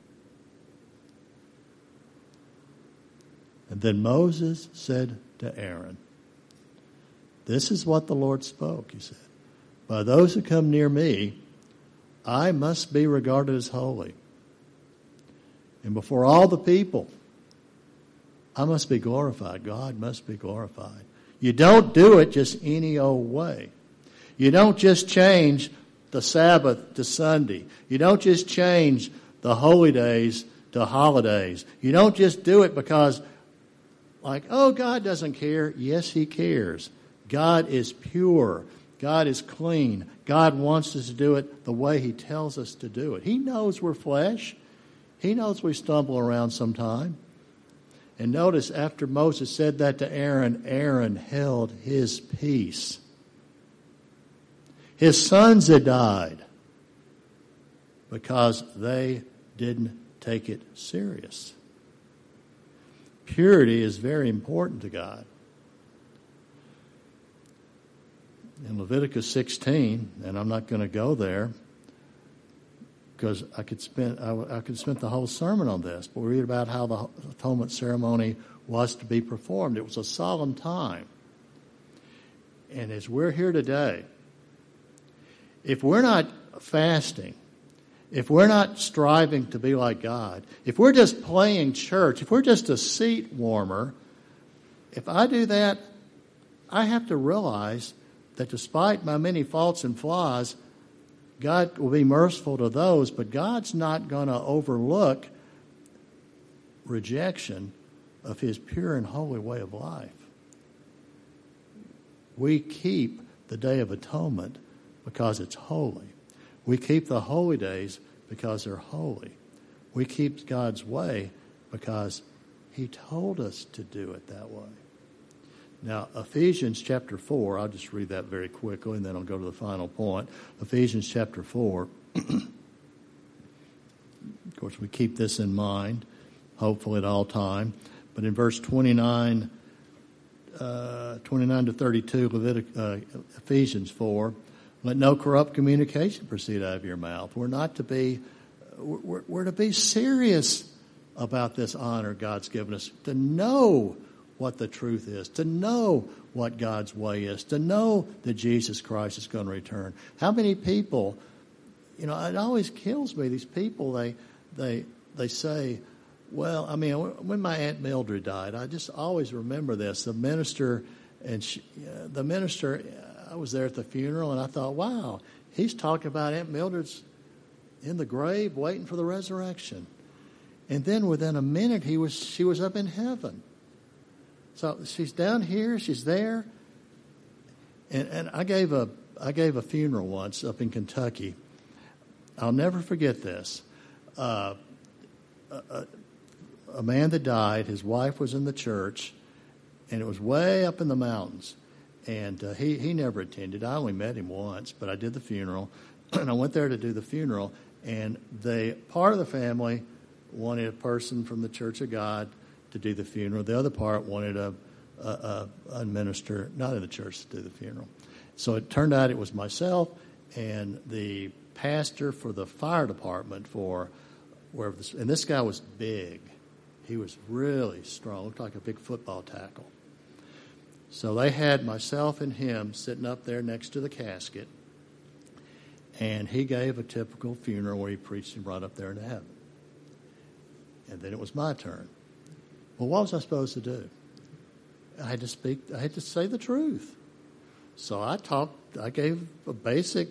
And then Moses said to Aaron, "This is what the Lord spoke," he said. "By those who come near me, I must be regarded as holy. And before all the people, I must be glorified." God must be glorified. You don't do it just any old way. You don't just change the Sabbath to Sunday. You don't just change the holy days to holidays. You don't just do it because, like, oh, God doesn't care. Yes, He cares. God is pure. God is clean. God wants us to do it the way He tells us to do it. He knows we're flesh. He knows we stumble around sometime. And notice, after Moses said that to Aaron, Aaron held his peace. His sons had died because they didn't take it serious. Purity is very important to God. In Leviticus 16, and I'm not going to go there because I could spend the whole sermon on this, but we read about how the atonement ceremony was to be performed. It was a solemn time. And as we're here today, if we're not fasting, if we're not striving to be like God, if we're just playing church, if we're just a seat warmer, if I do that, I have to realize that despite my many faults and flaws, God will be merciful to those, but God's not going to overlook rejection of His pure and holy way of life. We keep the Day of Atonement because it's holy. We keep the holy days because they're holy. We keep God's way because He told us to do it that way. Now, Ephesians chapter 4, I'll just read that very quickly and then I'll go to the final point. Ephesians chapter 4, of course, we keep this in mind, hopefully at all time. But in verse 29 to 32, Ephesians 4, let no corrupt communication proceed out of your mouth. We're to be serious about this honor God's given us, to know what the truth is, to know what God's way is, to know that Jesus Christ is going to return. How many people, it always kills me, these people, they say, well, I mean, when my Aunt Mildred died, I just always remember this. The minister, I was there at the funeral, and I thought, wow, he's talking about Aunt Mildred's in the grave waiting for the resurrection. And then within a minute, she was up in heaven. So she's down here, she's there. And I gave a funeral once up in Kentucky. I'll never forget this. A man that died, his wife was in the church, and it was way up in the mountains. And he never attended. I only met him once, but I did the funeral. And I went there to do the funeral, and part of the family wanted a person from the Church of God to do the funeral. The other part wanted a minister, not in the church, to do the funeral. So it turned out it was myself and the pastor for the fire department for wherever this, and this guy was big. He was really strong, looked like a big football tackle. So they had myself and him sitting up there next to the casket, and he gave a typical funeral where he preached and brought up there into heaven. And then it was my turn. Well, what was I supposed to do? I had to say the truth. So I gave a basic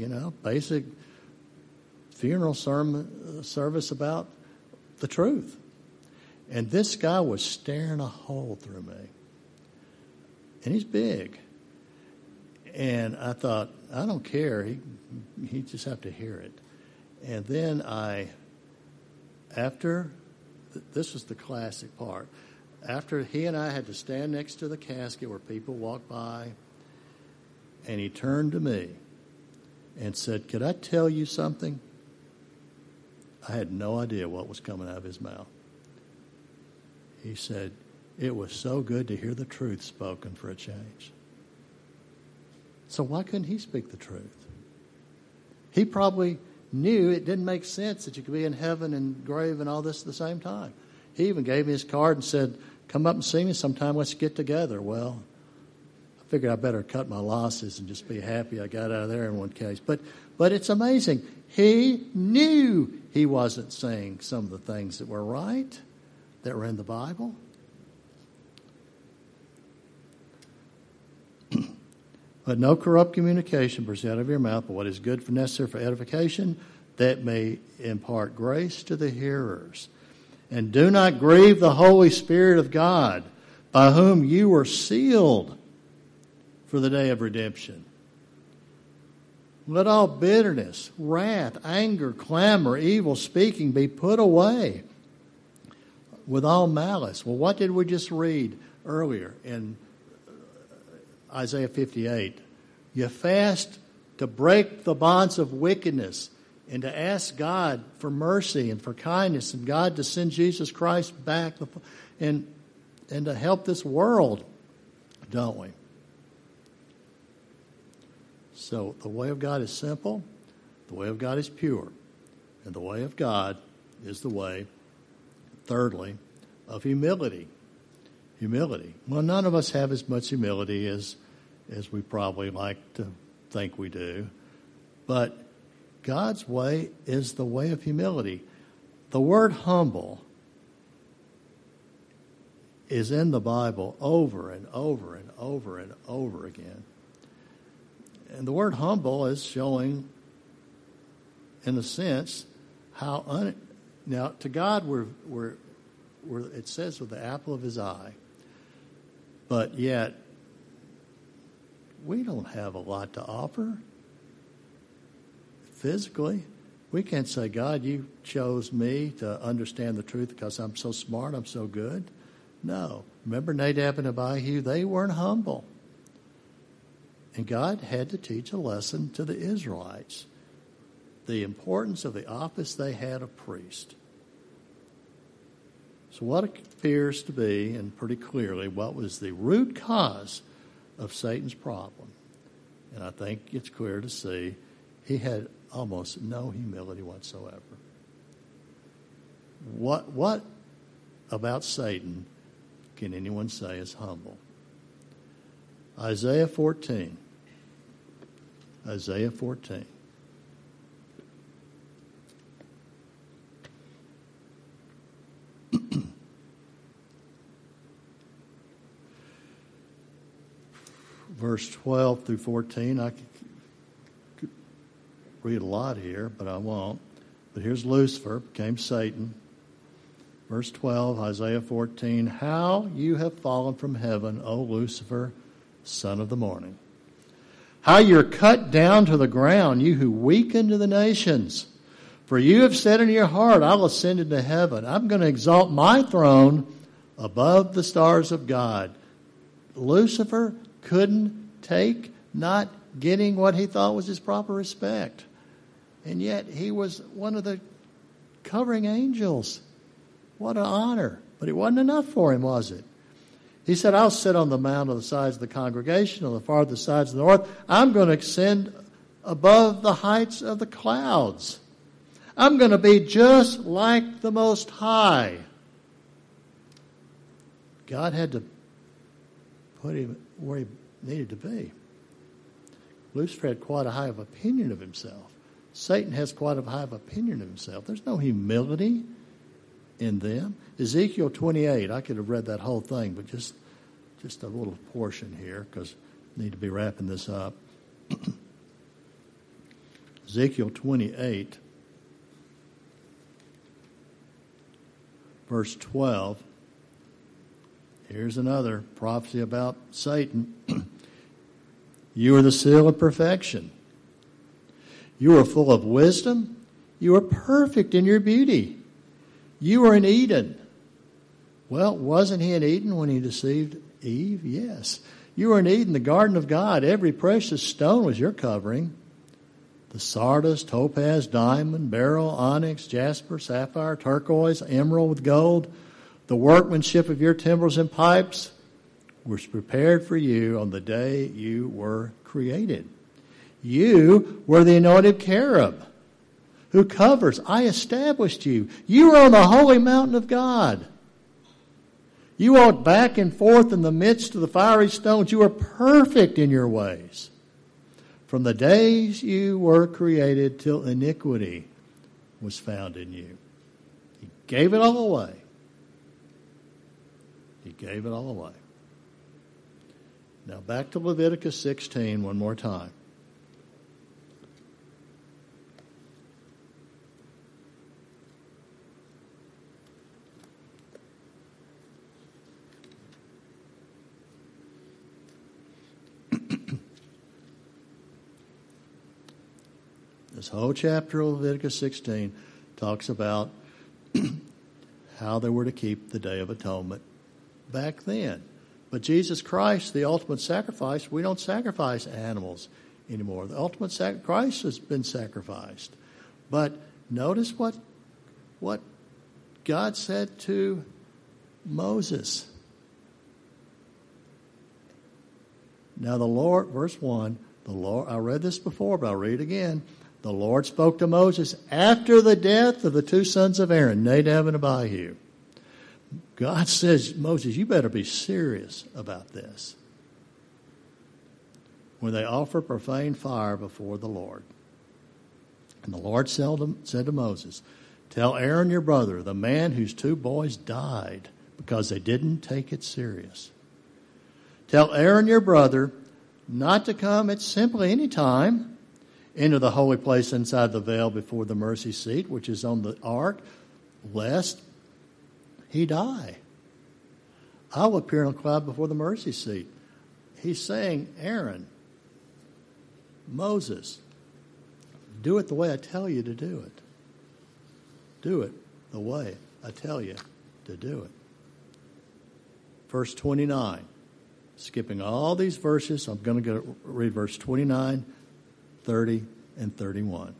funeral service about the truth. And this guy was staring a hole through me. And he's big. And I thought, I don't care. He just have to hear it. And then this was the classic part. After he and I had to stand next to the casket where people walked by, and he turned to me and said, "Could I tell you something?" I had no idea what was coming out of his mouth. He said, "It was so good to hear the truth spoken for a change." So why couldn't he speak the truth? He probably knew it didn't make sense that you could be in heaven and grave and all this at the same time. He even gave me his card and said, "Come up and see me sometime. Let's get together." Well, I figured I better cut my losses and just be happy I got out of there in one case. But it's amazing. He knew he wasn't saying some of the things that were right, that were in the Bible. But no corrupt communication proceed out of your mouth, but what is good for necessary for edification, that may impart grace to the hearers. And do not grieve the Holy Spirit of God, by whom you were sealed for the day of redemption. Let all bitterness, wrath, anger, clamor, evil speaking be put away with all malice. Well, what did we just read earlier in Isaiah 58? You fast to break the bonds of wickedness and to ask God for mercy and for kindness and God to send Jesus Christ back and to help this world, don't we? So the way of God is simple, the way of God is pure, and the way of God is the way, thirdly, of humility. Humility. Well, none of us have as much humility as we probably like to think we do, but God's way is the way of humility. The word humble is in the Bible over and over and over and over again. And the word humble is showing, in a sense, how now to God we're it says with the apple of his eye, but yet we don't have a lot to offer physically. We can't say, "God, you chose me to understand the truth because I'm so smart, I'm so good." No. Remember Nadab and Abihu? They weren't humble. And God had to teach a lesson to the Israelites, the importance of the office they had of priest. So what appears to be, and pretty clearly, what was the root cause of Satan's problem? And I think it's clear to see he had almost no humility whatsoever. What about Satan can anyone say is humble? Isaiah 14. Isaiah 14. Verse 12 through 14. I could read a lot here, but I won't. But here's Lucifer, became Satan. Verse 12, Isaiah 14. How you have fallen from heaven, O Lucifer, son of the morning. How you're cut down to the ground, you who weaken to the nations. For you have said in your heart, I'll ascend into heaven. I'm going to exalt my throne above the stars of God. Lucifer couldn't take not getting what he thought was his proper respect. And yet he was one of the covering angels. What an honor. But it wasn't enough for him, was it? He said, I'll sit on the mount on the sides of the congregation, on the farthest sides of the north. I'm going to ascend above the heights of the clouds. I'm going to be just like the Most High. God had to put him where he needed to be. Lucifer had quite a high of opinion of himself. Satan has quite a high of opinion of himself. There's no humility in them. Ezekiel 28, I could have read that whole thing, but just a little portion here because I need to be wrapping this up. Ezekiel 28, verse 12. Here's another prophecy about Satan. You are the seal of perfection. You are full of wisdom. You are perfect in your beauty. You are in Eden. Well, wasn't he in Eden when he deceived Eve? Yes. You were in Eden, the garden of God. Every precious stone was your covering. the sardius, topaz, diamond, beryl, onyx, jasper, sapphire, turquoise, emerald with gold. The workmanship of your timbrels and pipes was prepared for you on the day you were created. You were the anointed cherub who covers. I established you. You were on the holy mountain of God. You walked back and forth in the midst of the fiery stones. You were perfect in your ways. From the days you were created till iniquity was found in you. He gave it all away. He gave it all away. Now back to Leviticus 16 one more time. This whole chapter of Leviticus 16 talks about how they were to keep the Day of Atonement back then. But Jesus Christ, the ultimate sacrifice, we don't sacrifice animals anymore. The ultimate sacrifice has been sacrificed. But notice what God said to Moses. Now the Lord, verse 1, the Lord, I read this before, but I'll read it again. The Lord spoke to Moses after the death of the two sons of Aaron, Nadab and Abihu. God says, Moses, you better be serious about this. When they offer profane fire before the Lord. And the Lord said to Moses, tell Aaron your brother, the man whose two boys died because they didn't take it serious. Tell Aaron your brother not to come at simply any time into the holy place inside the veil before the mercy seat, which is on the ark, lest he die. I will appear in a cloud before the mercy seat. He's saying, Aaron, Moses, do it the way I tell you to do it. Do it the way I tell you to do it. Verse 29. Skipping all these verses, I'm going to read verse 29, 30, and 31.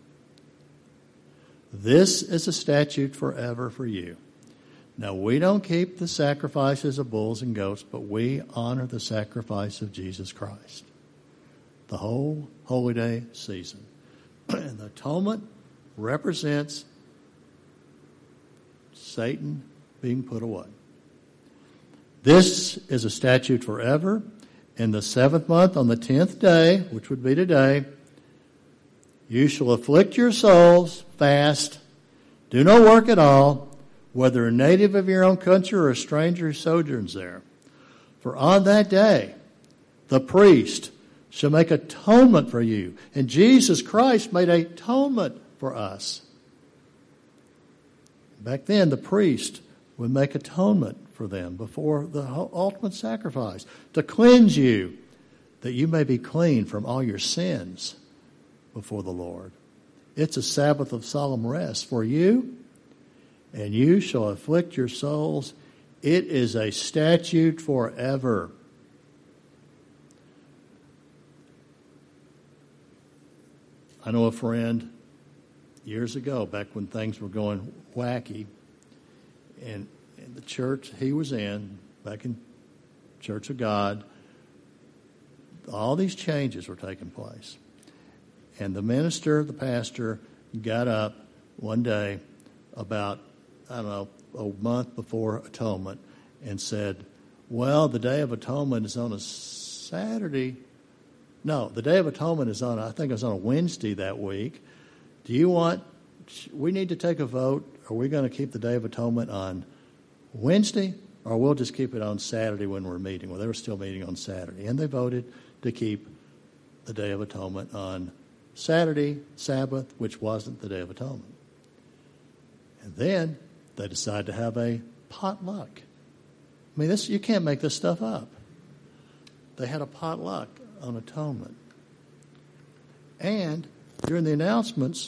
This is a statute forever for you. Now, we don't keep the sacrifices of bulls and goats, but we honor the sacrifice of Jesus Christ. The whole Holy Day season. And the atonement represents Satan being put away. This is a statute forever. In the 7th month, on the 10th day, which would be today, you shall afflict your souls, fast, do no work at all, whether a native of your own country or a stranger who sojourns there. For on that day, the priest shall make atonement for you. And Jesus Christ made atonement for us. Back then, the priest would make atonement for them before the ultimate sacrifice, to cleanse you, that you may be clean from all your sins before the Lord. It's a Sabbath of solemn rest for you, and you shall afflict your souls. It is a statute forever. I know a friend years ago, back when things were going wacky, and in the church he was in, back in Church of God, all these changes were taking place. And the minister, the pastor, got up one day about, a month before Atonement and said, well, the Day of Atonement is on a Saturday. No, the Day of Atonement is on, I think it was on a Wednesday that week. We need to take a vote. Are we going to keep the Day of Atonement on Wednesday, or we'll just keep it on Saturday when we're meeting? Well, they were still meeting on Saturday, and they voted to keep the Day of Atonement on Saturday, Sabbath, which wasn't the Day of Atonement. And then they decided to have a potluck. I mean, you can't make this stuff up. They had a potluck on Atonement. And during the announcement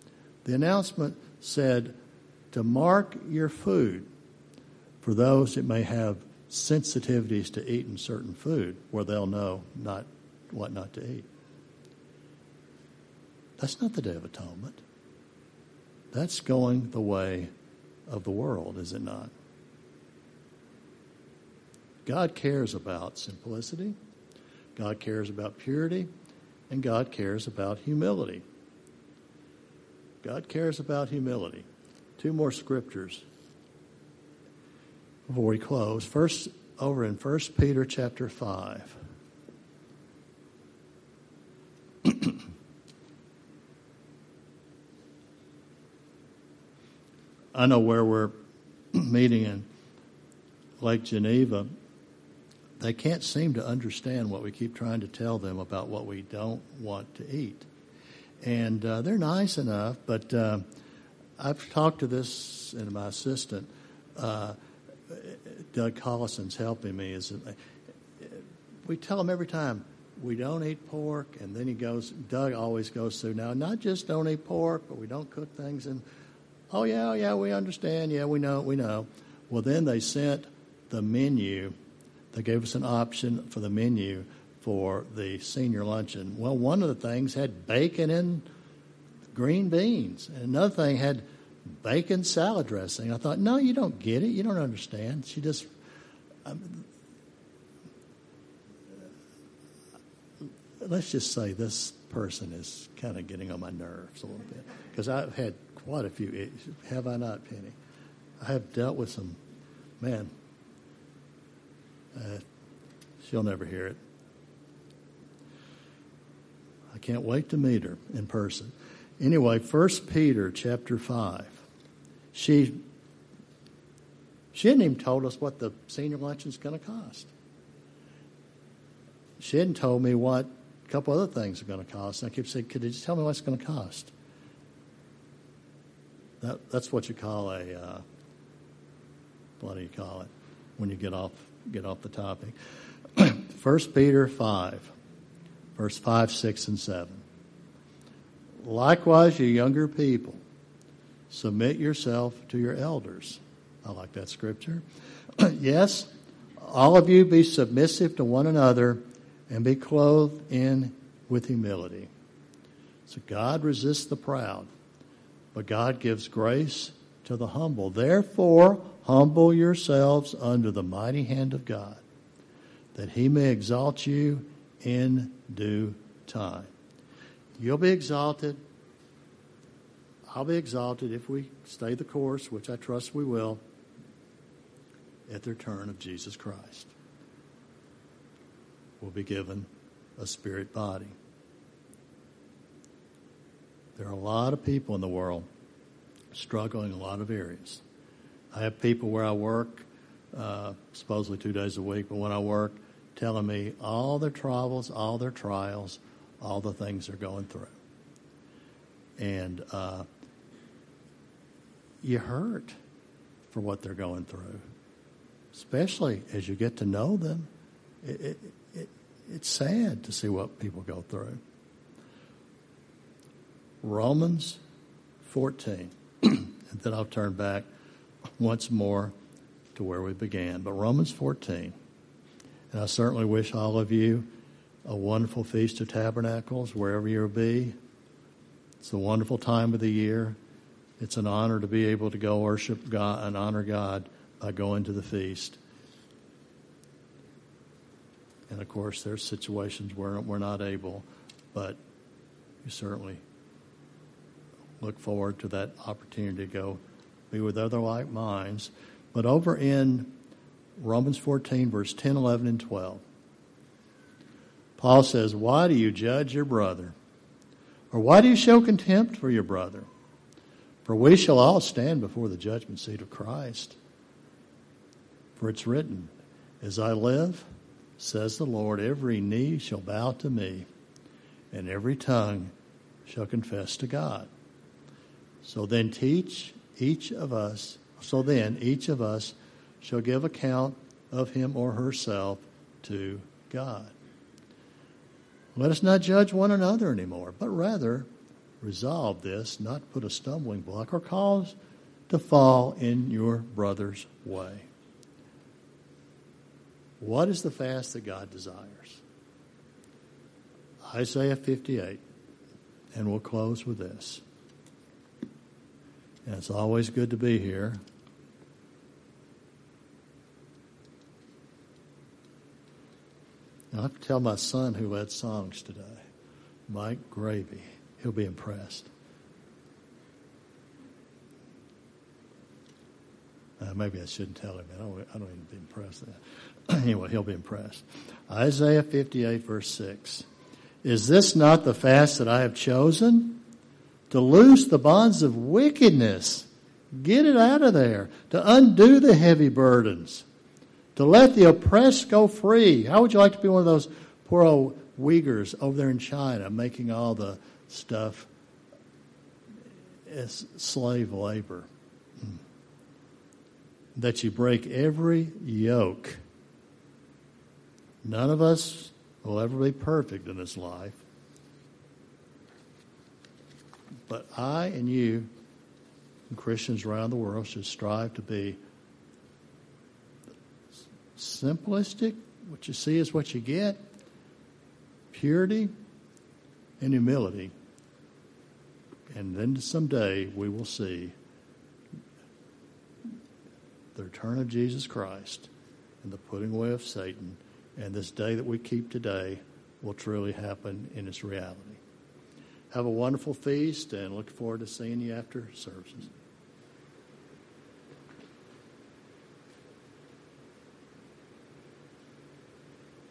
said to mark your food for those that may have sensitivities to eating certain food, where they'll know what not to eat. That's not the Day of Atonement. That's going the way of the world, is it not? God cares about simplicity, God cares about purity, and God cares about humility. God cares about humility. Two more scriptures before we close. First, over in 1 Peter chapter 5. I know where we're meeting in Lake Geneva, they can't seem to understand what we keep trying to tell them about what we don't want to eat. And they're nice enough, but I've talked to this, and my assistant, Doug Collison's helping me. We tell them every time, we don't eat pork, and then Doug always goes through, now, not just don't eat pork, but we don't cook things in. Oh, yeah, we understand. Yeah, we know. Well, then they sent the menu. They gave us an option for the menu for the senior luncheon. Well, one of the things had bacon and green beans. And another thing had bacon salad dressing. I thought, no, you don't get it. You don't understand. She just... let's just say this person is kind of getting on my nerves a little bit. Because I've had quite a few issues. Have I not, Penny? I have dealt with some... Man, she'll never hear it. I can't wait to meet her in person. Anyway, 1 Peter chapter 5. She hadn't even told us what the senior luncheon's going to cost. She hadn't told me what a couple other things are going to cost. And I kept saying, could you just tell me what it's going to cost? That's what you call what do you call it when you get off the topic? 1 Peter 5, verse 5, 6, and 7. Likewise, you younger people, submit yourself to your elders. I like that scripture. Yes, all of you be submissive to one another and be clothed with humility. So God resists the proud, but God gives grace to the humble. Therefore, humble yourselves under the mighty hand of God, that he may exalt you in due time. You'll be exalted. I'll be exalted if we stay the course, which I trust we will, at the return of Jesus Christ. We'll be given a spirit body. There are a lot of people in the world struggling in a lot of areas. I have people where I work, supposedly 2 days a week, but when I work, telling me all their troubles, all their trials, all the things they're going through. And you hurt for what they're going through, especially as you get to know them. It's sad to see what people go through. Romans 14. And then I'll turn back once more to where we began. But Romans 14. And I certainly wish all of you a wonderful Feast of Tabernacles, wherever you'll be. It's a wonderful time of the year. It's an honor to be able to go worship God and honor God by going to the feast. And, of course, there's situations where we're not able, but we certainly look forward to that opportunity to go be with other like minds. But over in Romans 14, verse 10, 11, and 12, Paul says, why do you judge your brother? Or why do you show contempt for your brother? For we shall all stand before the judgment seat of Christ. For it's written, as I live, says the Lord, every knee shall bow to me, and every tongue shall confess to God. So then each of us shall give account of him or herself to God. Let us not judge one another anymore, but rather resolve this, not put a stumbling block or cause to fall in your brother's way. What is the fast that God desires? Isaiah 58. And we'll close with this. And it's always good to be here. I have to tell my son who led songs today, Mike Gravy. He'll be impressed. Maybe I shouldn't tell him. I don't even be impressed with that. Anyway, he'll be impressed. Isaiah 58, verse 6. Is this not the fast that I have chosen? To loose the bonds of wickedness. Get it out of there. To undo the heavy burdens. To let the oppressed go free. How would you like to be one of those poor old Uyghurs over there in China making all the stuff as slave labor? That you break every yoke. None of us will ever be perfect in this life. But I and you, and Christians around the world, should strive to be simplistic. What you see is what you get. Purity and humility. And then someday we will see the return of Jesus Christ and the putting away of Satan. And this day that we keep today will truly happen in its reality. Have a wonderful feast and look forward to seeing you after services.